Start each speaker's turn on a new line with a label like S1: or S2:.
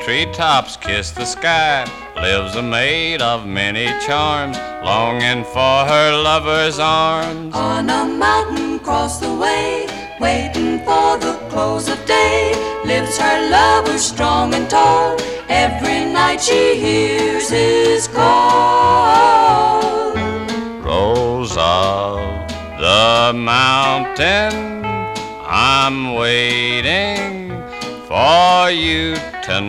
S1: treetops kiss the sky, lives a maid of many charms, longing for her lover's arms.
S2: On a mountain across the way, waiting for the close of day, lives her lover strong and tall. Every night she hears his call.
S1: Rose of the mountain, I'm waiting for you tonight.